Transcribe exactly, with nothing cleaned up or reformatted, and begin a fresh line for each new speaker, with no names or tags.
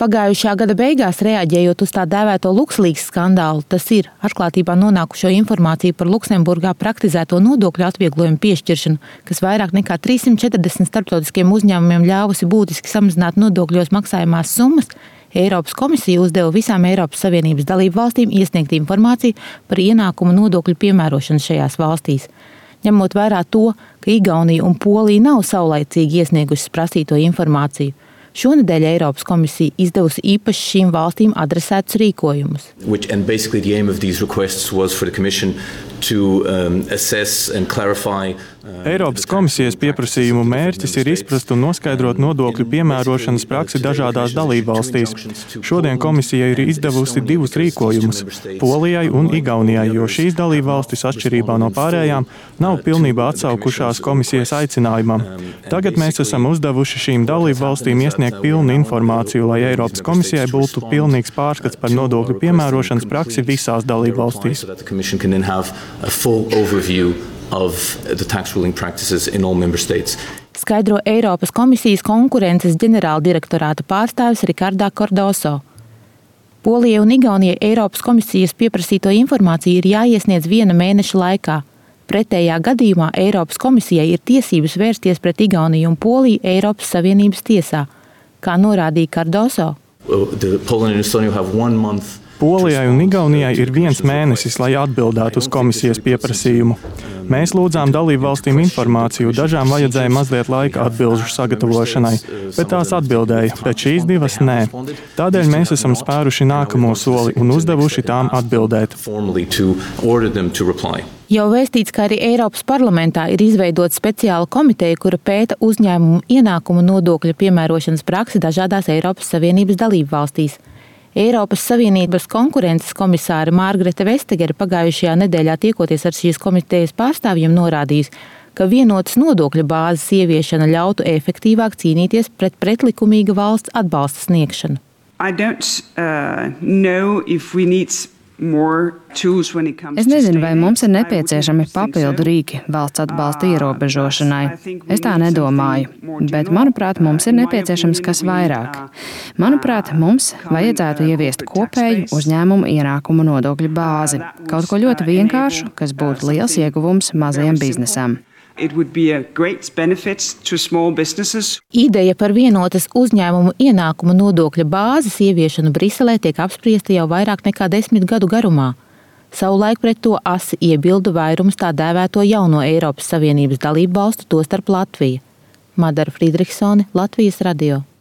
Pagājušā gada beigās, reaģējot uz tā dēvēto LuxLeaks skandālu, tas ir atklātībā nonākušo informāciju par Luksemburgā praktizēto nodokļu atvieglojumu piešķiršanu, kas vairāk nekā trīssimt četrdesmit starptautiskiem uzņēmumiem ļāvusi būtiski samazināt nodokļos maksājamās summas, Eiropas komisija uzdeva visām Eiropas Savienības dalību valstīm iesniegt informāciju par ienākumu nodokļu piemērošanu šajās valstīs. Ņemot vērā to, ka Igaunija un Polija nav saulaicīgi iesniegušas prasīto informāciju, šonedēļ Eiropas komisija izdevusi īpaši šīm valstīm adresētus rīkojumus.
Which, and basically the aim of these requests was for the Commission to um, assess and clarify.
Eiropas komisijas pieprasījumu mērķis ir izprast un noskaidrot nodokļu piemērošanas praksi dažādās dalībvalstīs. Šodien komisija ir izdevusi divus rīkojumus – Polijai un Igaunijai, jo šīs dalībvalstis, atšķirībā no pārējām, nav pilnībā atsaukušās komisijas aicinājumam. Tagad mēs esam uzdevuši šīm dalībvalstīm iesniegt pilnu informāciju, lai Eiropas komisijai būtu pilnīgs pārskats par nodokļu piemērošanas praksi visās dalībvalstīs.
Of the tax ruling practices in all member states.
Skaidro Eiropas komisijas konkurences ģenerāla direktorāta pārstāvis Ricardo Cardoso. Polijai un Igaunijai Eiropas komisijas pieprasīto informāciju ir jāiesniedz viena mēneša laikā. Pretējā gadījumā Eiropas komisijai ir tiesības vērsties pret Igauniju un Poliju Eiropas Savienības tiesā, kā norādīja Cardoso.
The Poland and Estonia have one month.
Polijai un Igaunijai ir viens mēnesis, lai atbildētu uz komisijas pieprasījumu. Mēs lūdzām dalību valstīm informāciju, dažām vajadzēja mazliet laika atbilžu sagatavošanai, bet tās atbildēja, bet šīs divas nē. Tādēļ mēs esam spēruši nākamo soli un uzdevuši tām atbildēt.
Jau vēstīts, ka arī Eiropas parlamentā ir izveidota speciāla komiteja, kura pēta uzņēmumu ienākumu nodokļu piemērošanas praksi dažādās Eiropas Savienības dalību valstīs. Eiropas Savienības konkurences komisāre Margarete Vestegere pagājušajā nedēļā tiekoties ar šīs komitejas pārstāvjiem norādījis, ka vienotas nodokļu bāzes ieviešana ļautu efektīvāk cīnīties pret pretlikumīga valsts atbalsta sniegšanu.
I don't uh, know if we need
Es nezinu, vai mums ir nepieciešami papildu rīki valsts atbalsta ierobežošanai. Es tā nedomāju, bet, manuprāt, mums ir nepieciešams kas vairāk. Manuprāt, mums vajadzētu ieviest kopēju uzņēmumu ienākumu nodokļu bāzi, kaut ko ļoti vienkāršu, kas būtu liels ieguvums mazajam biznesam.
Ideja par vienotas uzņēmumu ienākumu nodokļa bāzes ieviešanu Briselē tiek apspriesta jau vairāk nekā desmit gadu garumā. Savulaik pret to asi iebilda vairums tā dēvēto jauno Eiropas Savienības dalību valstu, tostarp Latvija. Madara Friedrichsone, Latvijas radio.